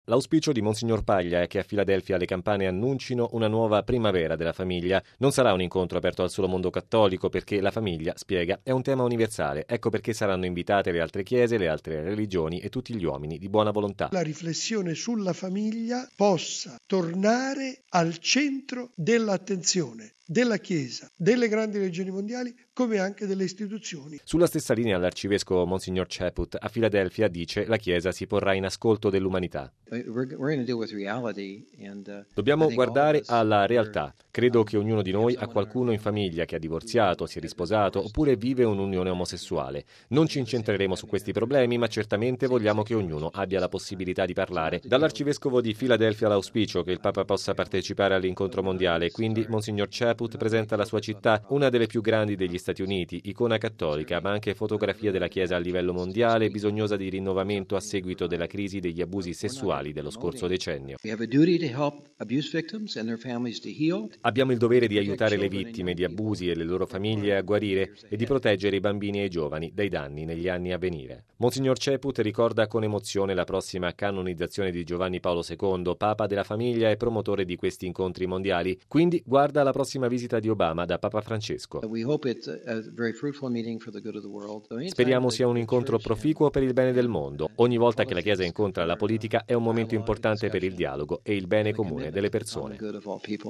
L'auspicio di Monsignor Paglia è che a Filadelfia le campane annuncino una nuova primavera della famiglia. Non sarà un incontro aperto al solo mondo cattolico perché la famiglia, spiega, è un tema universale. Ecco perché saranno invitate le altre chiese, le altre religioni e tutti gli uomini di buona volontà. La riflessione sulla famiglia possa tornare al centro dell'attenzione della Chiesa, delle grandi regioni mondiali, come anche delle istituzioni. Sulla stessa linea l'arcivescovo Monsignor Chaput a Filadelfia dice la Chiesa si porrà in ascolto dell'umanità. Dobbiamo guardare alla realtà. Credo che ognuno di noi ha qualcuno in famiglia che ha divorziato, si è risposato oppure vive un'unione omosessuale. Non ci incentreremo su questi problemi, ma certamente vogliamo che ognuno abbia la possibilità di parlare. Dall'arcivescovo di Filadelfia l'auspicio che il Papa possa partecipare all'incontro mondiale, quindi Monsignor Chaput presenta la sua città, una delle più grandi degli Stati Uniti, icona cattolica, ma anche fotografia della Chiesa a livello mondiale, bisognosa di rinnovamento a seguito della crisi degli abusi sessuali dello scorso decennio. Abbiamo il dovere di aiutare le vittime di abusi e le loro famiglie a guarire e di proteggere i bambini e i giovani dai danni negli anni a venire. Monsignor Chaput ricorda con emozione la prossima canonizzazione di Giovanni Paolo II, Papa della famiglia e promotore di questi incontri mondiali, quindi guarda alla prossima visita di Obama da Papa Francesco. Speriamo sia un incontro proficuo per il bene del mondo. Ogni volta che la Chiesa incontra la politica è un momento importante per il dialogo e il bene comune delle persone.